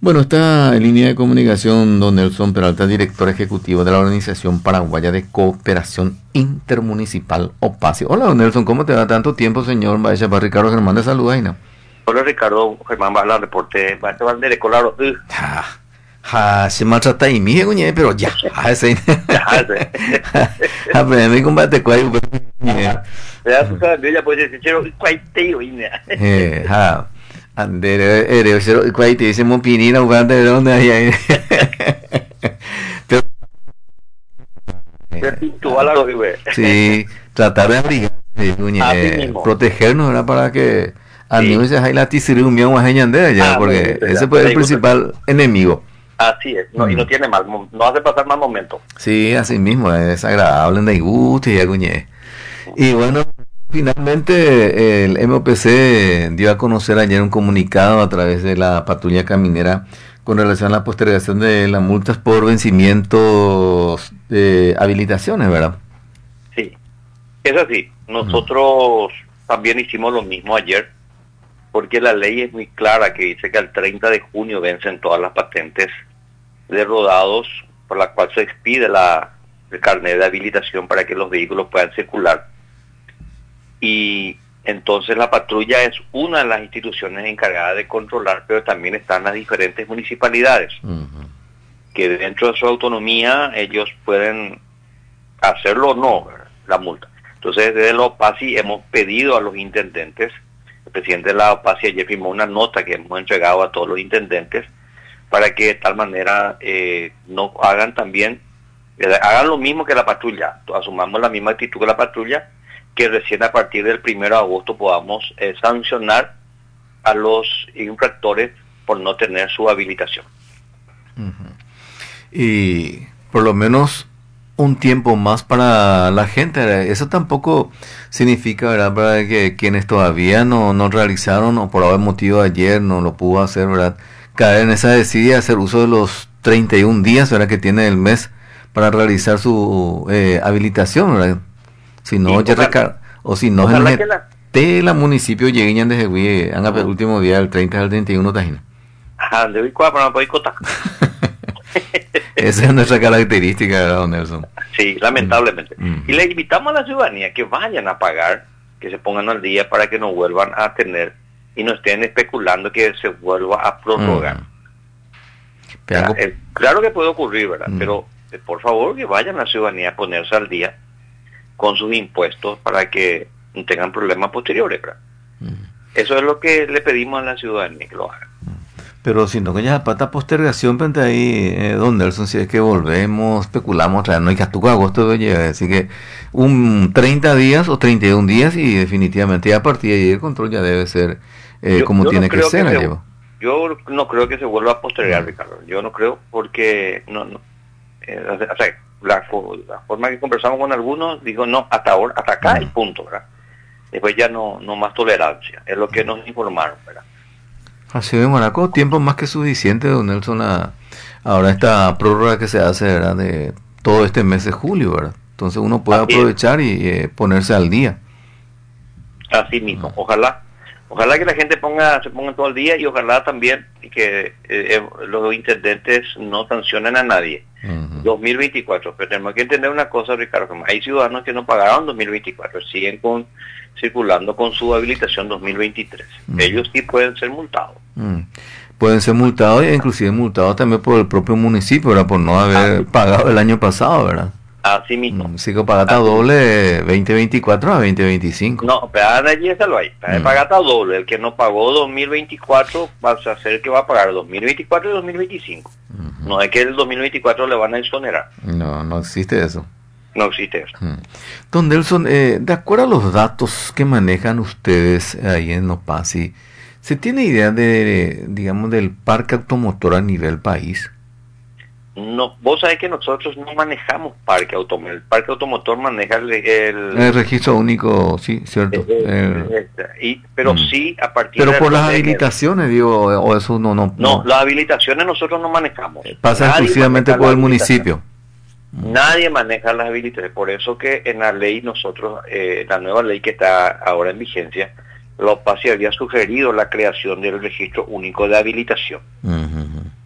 Bueno, está en línea de comunicación don Nelson Peralta, director ejecutivo de la Organización Paraguaya de Cooperación Intermunicipal, OPACI. Hola, don Nelson, ¿cómo te da tanto tiempo, señor? Vaya, para Ricardo Germán de saluda y no. Hola Ricardo, Germán va a hablar reporte, va a de colaro. Se maltrata y mije, cuñe, pero ya, ese. Aprende combate cuál. Ya tú sabes, ella puede decir, pero cuál te oína. Andere, cuál te dice Mopinina, jugando de dónde hay. Sí, tratar de abrigar, protegernos, ¿verdad? Para que al niño se haya la tisiri un miau ya, porque ese fue el principal enemigo. Así es, no, y no tiene mal, no hace pasar mal momento. Sí, así mismo, es desagradable, de gusto y ya, cuñé. Y bueno, finalmente el MOPC dio a conocer ayer un comunicado a través de la patrulla caminera con relación a la postergación de las multas por vencimientos de habilitaciones, ¿verdad? Sí, es así. Nosotros también hicimos lo mismo ayer, porque la ley es muy clara que dice que al 30 de junio vencen todas las patentes de rodados por la cual se expide el carnet de habilitación para que los vehículos puedan circular. Y entonces la patrulla es una de las instituciones encargadas de controlar, pero también están las diferentes municipalidades, que dentro de su autonomía ellos pueden hacerlo o no, la multa. Entonces desde la OPACI hemos pedido a los intendentes, el presidente de la OPACI ayer firmó una nota que hemos entregado a todos los intendentes, para que de tal manera no hagan también, hagan lo mismo que la patrulla, asumamos la misma actitud que la patrulla, que recién a partir del 1 de agosto podamos sancionar a los infractores por no tener su habilitación. Y por lo menos un tiempo más para la gente, ¿verdad? Eso tampoco significa, ¿verdad?, para que quienes todavía no realizaron o por algún motivo ayer no lo pudo hacer, ¿verdad?, caer en esa decisión, hacer uso de los 31 días, ¿verdad?, que tiene el mes para realizar su habilitación, ¿verdad? Si no, sí, o si no, la municipio lleguen desde Hui, han el último día del 30 al 31 tajina. Ajá, de hoy para no poder cotar. Esa es nuestra característica, ¿verdad, don Nelson? Sí, lamentablemente. Y le invitamos a la ciudadanía que vayan a pagar, que se pongan al día para que no vuelvan a tener y no estén especulando que se vuelva a prorrogar. Claro que puede ocurrir, ¿verdad? Pero por favor que vayan a la ciudadanía a ponerse al día con sus impuestos para que no tengan problemas posteriores, ¿verdad? Eso es lo que le pedimos a la ciudadanía, que lo haga. Pero si no, que ya pata postergación, frente ahí, don Nelson, si es que volvemos, especulamos, no hay que hasta agosto, así que un 30 días o 31 días y definitivamente a partir de ahí el control ya debe ser como tiene que ser. Yo no creo que se vuelva a postergar, Ricardo. Yo no creo, porque o sea, la forma que conversamos con algunos dijo no, hasta ahora, hasta acá el punto, ¿verdad? Después ya no más tolerancia, es lo que nos informaron, ¿verdad? Así de Monaco, tiempo más que suficiente, don Nelson, ahora esta prórroga que se hace, ¿verdad?, de todo este mes de julio, ¿verdad? Entonces uno puede aprovechar y ponerse al día. Así mismo, ojalá que la gente se ponga todo el día, y ojalá también que los intendentes no sancionen a nadie. 2024, pero tenemos que entender una cosa, Ricardo, hay ciudadanos que no pagaron 2024, siguen circulando con su habilitación 2023. Ellos sí pueden ser multados. Pueden ser multados, e inclusive multados también por el propio municipio, ¿verdad?, por no haber pagado el año pasado, ¿verdad? Así mismo. Sí, que pagata doble 2024 a 2025. No, pero allí está lo hay. Pagata doble. El que no pagó 2024 va a ser que va a pagar 2024 y 2025. No es que el 2024 le van a exonerar. No existe eso. No existe eso. Don Nelson, de acuerdo a los datos que manejan ustedes ahí en OPACI, ¿se tiene idea de, digamos, del parque automotor a nivel país? No, vos sabés que nosotros no manejamos parque automotor. El parque automotor maneja el registro único, sí, cierto. Pero sí, a partir pero por las habilitaciones, digo, o eso no. No, las habilitaciones nosotros no manejamos. Pasa exclusivamente por el municipio. Nadie maneja las habilitaciones. Por eso que en la ley nosotros, la nueva ley que está ahora en vigencia, la OPACI había sugerido la creación del registro único de habilitación.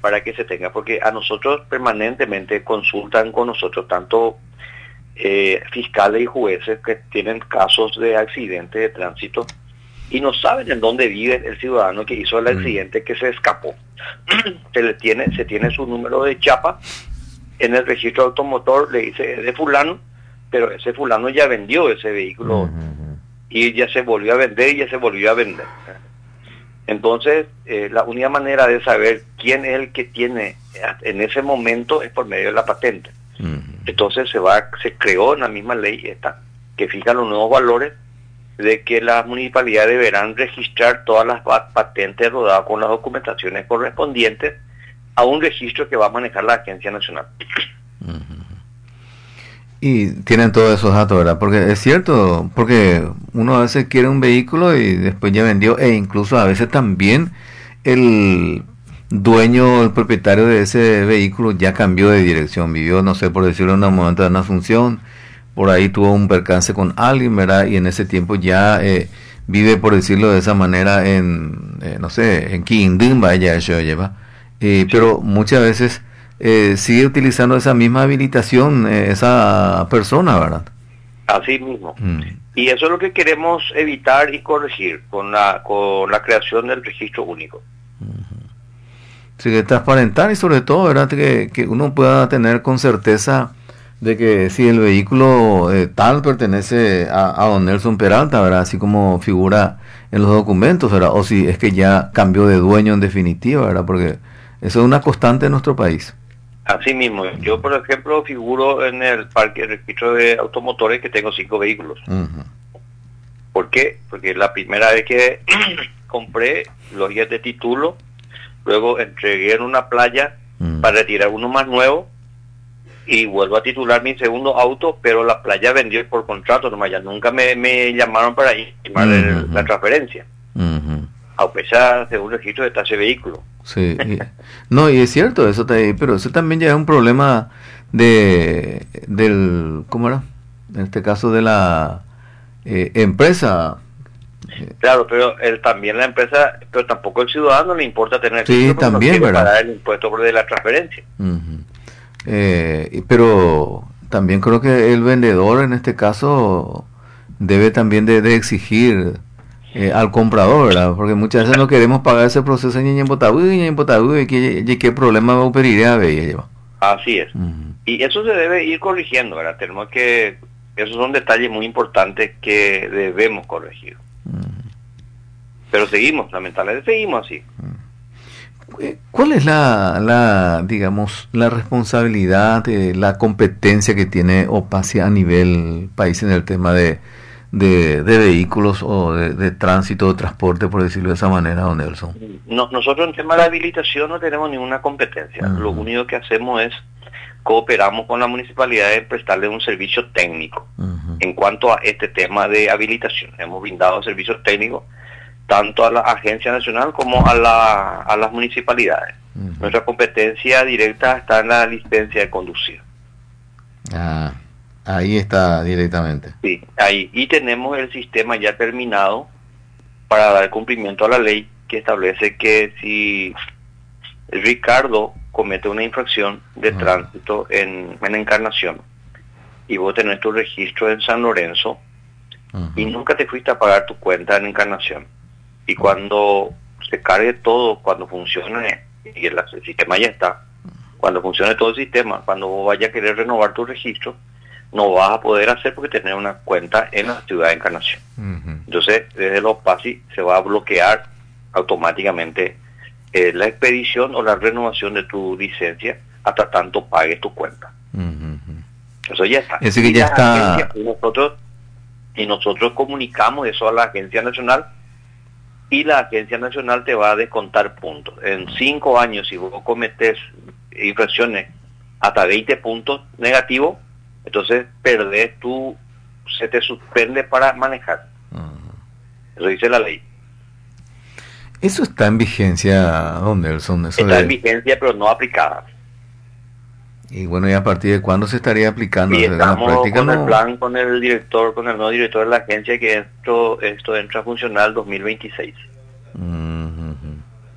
para que se tenga, porque a nosotros permanentemente consultan con nosotros tanto fiscales y jueces que tienen casos de accidente de tránsito y no saben en dónde vive el ciudadano que hizo el accidente, que se escapó. Se tiene su número de chapa en el registro automotor, le dice es de fulano, pero ese fulano ya vendió ese vehículo y ya se volvió a vender y ya se volvió a vender. Entonces, la única manera de saber quién es el que tiene en ese momento es por medio de la patente. Entonces se creó en la misma ley esta, que fija los nuevos valores de que las municipalidades deberán registrar todas las patentes rodadas con las documentaciones correspondientes a un registro que va a manejar la Agencia Nacional. Y tienen todos esos datos, ¿verdad? Porque es cierto, porque uno a veces quiere un vehículo y después ya vendió, e incluso a veces también el dueño, el propietario de ese vehículo ya cambió de dirección, vivió, no sé, por decirlo en un momento de una función, por ahí tuvo un percance con alguien, ¿verdad? Y en ese tiempo ya vive, por decirlo de esa manera, en, no sé, en Quindimba, ella eso lleva. Pero muchas veces sigue utilizando esa misma habilitación esa persona, ¿verdad? Así mismo. Y eso es lo que queremos evitar y corregir con la creación del registro único. Sí, que transparentar y sobre todo, ¿verdad? Que uno pueda tener con certeza de que si el vehículo tal pertenece a don Nelson Peralta, ¿verdad? Así como figura en los documentos, ¿verdad? O si es que ya cambió de dueño en definitiva, ¿verdad? Porque eso es una constante en nuestro país. Así mismo. Yo, por ejemplo, figuro en el parque de registro de automotores que tengo 5 vehículos. ¿Por qué? Porque la primera vez que compré los guías de título, luego entregué en una playa para retirar uno más nuevo y vuelvo a titular mi segundo auto, pero la playa vendió por contrato nomás, ya nunca me llamaron para firmar la transferencia. A pesar de un registro de ese vehículo. Sí, no, y es cierto, eso pero eso también ya es un problema del, ¿cómo era? En este caso de la empresa. Claro, pero también la empresa, pero tampoco el ciudadano le importa tener sí, también, no ¿verdad? pagar el impuesto por de la transferencia. Pero también creo que el vendedor en este caso debe también de exigir al comprador, ¿verdad? Porque muchas veces no queremos pagar ese proceso y qué problema va a operar a ver. Así es. Y eso se debe ir corrigiendo, ¿verdad? Esos son detalles muy importantes que debemos corregir. Pero lamentablemente seguimos así. ¿Cuál es digamos, la responsabilidad, la competencia que tiene Opasia a nivel país en el tema de vehículos o de tránsito, de transporte, por decirlo de esa manera, don Nelson? No, nosotros en tema de habilitación no tenemos ninguna competencia. Lo único que hacemos es cooperamos con la municipalidad en prestarle un servicio técnico en cuanto a este tema de habilitación. Hemos brindado servicios técnicos tanto a la Agencia Nacional como a las municipalidades. Nuestra competencia directa está en la licencia de conducir. Ahí está directamente. Sí, ahí. Y tenemos el sistema ya terminado para dar cumplimiento a la ley que establece que si Ricardo comete una infracción de tránsito en Encarnación y vos tenés tu registro en San Lorenzo y nunca te fuiste a pagar tu cuenta en Encarnación, y cuando se cargue todo, cuando funcione, y el sistema ya está, cuando funcione todo el sistema, cuando vos vayas a querer renovar tu registro, no vas a poder hacer porque tenés una cuenta en la ciudad de Encarnación. Entonces, desde los PASI se va a bloquear automáticamente la expedición o la renovación de tu licencia hasta tanto pagues tu cuenta. Eso ya está. Eso que ya está. Y nosotros comunicamos eso a la Agencia Nacional y la Agencia Nacional te va a descontar puntos. En 5 años, si vos cometes infracciones hasta 20 puntos negativos, entonces se te suspende para manejar. Eso dice la ley. Eso está en vigencia, don Nelson. Está en vigencia, pero no aplicada. Y bueno, ¿y a partir de cuándo se estaría aplicando? Y estamos con el plan, con el nuevo director de la agencia, que esto entra a funcionar 2026.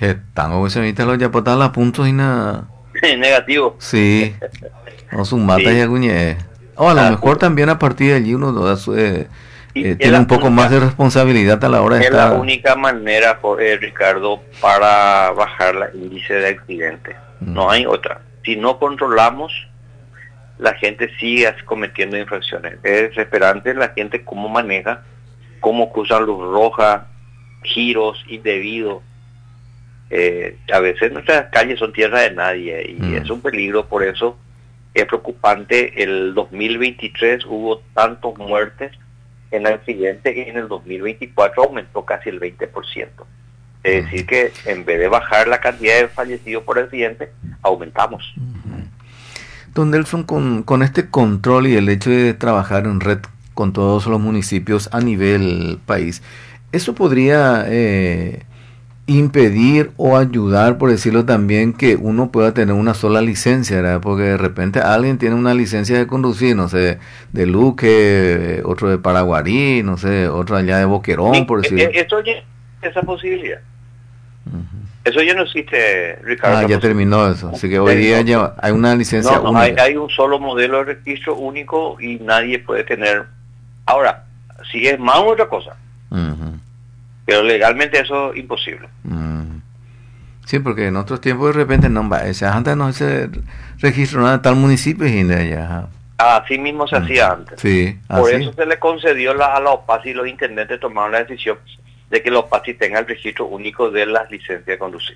Tango que se evita los yapotas a puntos y nada. Negativo. Sí. O su mata Sí. y aguñe. O a lo mejor también a partir de allí uno tiene un poco más de responsabilidad a la hora de Es la estar. única manera, Ricardo, para bajar el índice de accidentes. No hay otra. Si no controlamos, la gente sigue cometiendo infracciones. Es desesperante la gente cómo maneja, cómo cruzan luz roja, giros indebidos. A veces nuestras calles son tierra de nadie y es un peligro. Por eso es preocupante. El 2023 hubo tantas muertes en accidentes y en el 2024 aumentó casi el 20%. Es decir que en vez de bajar la cantidad de fallecidos por accidentes, aumentamos. Don Nelson, con este control y el hecho de trabajar en red con todos los municipios a nivel país, ¿eso podría impedir o ayudar, por decirlo también, que uno pueda tener una sola licencia, ¿verdad? Porque de repente alguien tiene una licencia de conducir, no sé, de Luque, otro de Paraguarí, no sé, otro allá de Boquerón, Sí, por decirlo. esto ya, esa posibilidad. Eso ya no existe, Ricardo. Ya terminó eso, así que hoy día ya hay una licencia única. Hay un solo modelo de registro único y nadie puede tener. Ahora, si es más otra cosa, pero legalmente eso es imposible. Sí, porque en otros tiempos de repente antes no se registró nada de tal municipio y de allá. Así mismo se hacía antes. Sí, Por así. eso se le concedió a la OPACI y los intendentes tomaron la decisión de que la OPACI tenga el registro único de las licencias de conducir.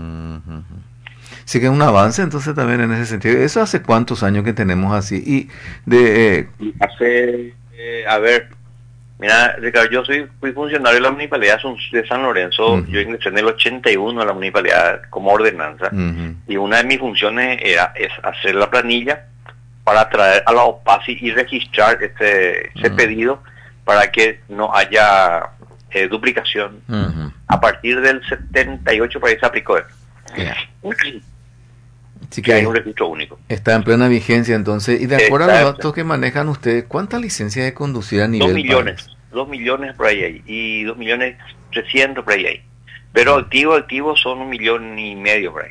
Sí que es un avance entonces también en ese sentido. ¿Eso hace cuántos años que tenemos así? Y de hace, a ver, mira, Ricardo, yo fui funcionario de la municipalidad de San Lorenzo. Yo ingresé en el 81 a la municipalidad como ordenanza y una de mis funciones es hacer la planilla para traer a la OPACI y registrar ese pedido para que no haya duplicación. A partir del 78 por ahí se aplicó eso. Sí que hay un registro único. Está en plena vigencia entonces. Y de acuerdo a los datos que manejan ustedes, ¿cuántas licencias de conducir a nivel 2 millones. país? 2 millones por ahí hay. Y 2.300.000 por ahí hay. Pero activos son 1,5 millones por ahí.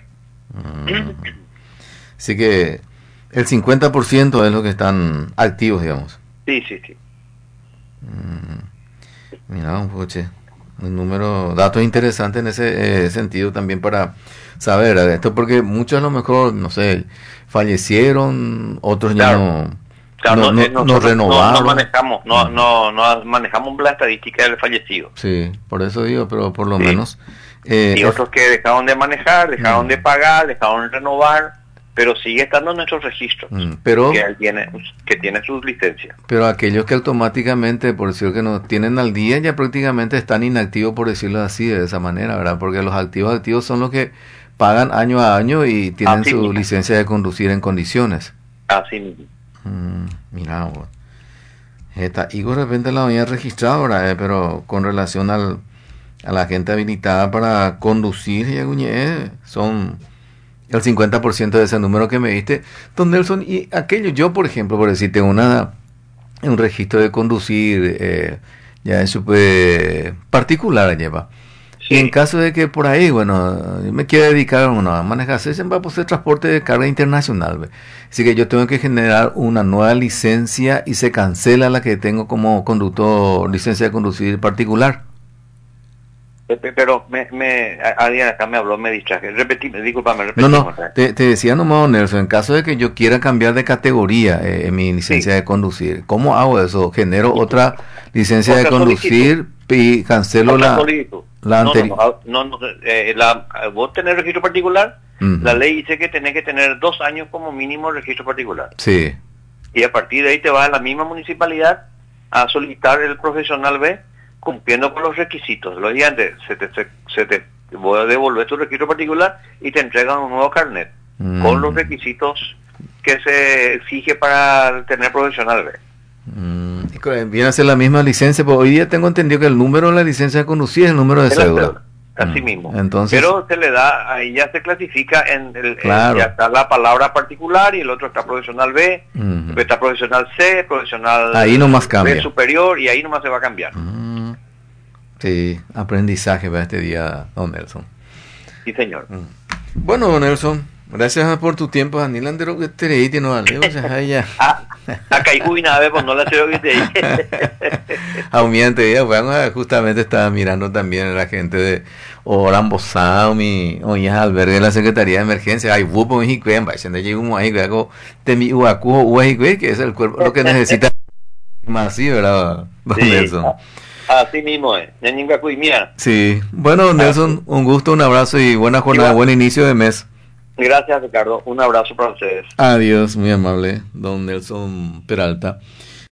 Así que el 50% es lo que están activos, digamos. Sí. Mira, un coche. Un número, datos interesantes en ese sentido también para saber esto, porque muchos a lo mejor, no sé, fallecieron, otros claro. ya no renovaron. No manejamos la estadística del fallecido. Sí, por eso digo, pero por lo menos. Y otros que dejaron de manejar, dejaron de pagar, dejaron de renovar, pero sigue estando en nuestros registros, pero que tiene sus licencias. Pero aquellos que automáticamente, por decirlo que no tienen al día, ya prácticamente están inactivos, por decirlo así, de esa manera, ¿verdad? Porque los activos son los que pagan año a año y tienen así su mismo. licencia de conducir en condiciones. Así mismo. Mira, bueno. Y de repente la había registrado, ¿verdad? Pero con relación a la gente habilitada para conducir, son el 50% de ese número que me diste, don Nelson. Y aquello, yo por ejemplo, por decirte un registro de conducir ya es súper particular lleva. Sí. Y en caso de que por ahí, me quiera dedicar a manejar, se va a hacer transporte de carga internacional, ¿ve? Así que yo tengo que generar una nueva licencia y se cancela la que como conductor, licencia de conducir particular. Pero alguien acá me habló, me distraje. Discúlpame. No, te decía nomás, Nelson, en caso de que yo quiera cambiar de categoría en mi licencia de conducir, ¿cómo hago eso? ¿Genero otra licencia de conducir y cancelo la anterior? Vos tenés registro particular, la ley dice que tenés que tener 2 años como mínimo registro particular. Sí. Y a partir de ahí te vas a la misma municipalidad a solicitar el profesional B, cumpliendo con los requisitos. Los días antes se te voy a devolver tu registro particular y te entregan un nuevo carnet con los requisitos que se exige para tener profesional B. Viene a ser la misma licencia, porque hoy día tengo entendido que el número de la licencia de conducir es el número de cédula. Así mismo. Entonces, pero se le da, ahí ya se clasifica claro. Ya está la palabra particular y el otro está profesional B, está profesional C, profesional ahí nomás cambia. B superior y ahí nomás se va a cambiar. Sí, aprendizaje para este día, don Nelson. Sí, señor. Bueno, don Nelson, gracias por tu tiempo. Daniel Andero que te leí, no dale, o sea, ya. Acá hay una vez, pues no la quiero que te dije. Aumiente, ya, bueno, justamente estaba mirando también a la gente de Orambo Saumi, o ya albergue de la Secretaría de Emergencia, hay bupo en Jicuén, va, siendo allí un ajicueco, temi uacujo uajicué, que es el cuerpo, lo que necesita más, sí, ¿verdad, don Sí, Nelson? así mismo es. Sí, bueno, Nelson, un gusto, un abrazo y buena jornada, buen inicio de mes. Gracias, Ricardo. Un abrazo para ustedes. Adiós, muy amable, don Nelson Peralta.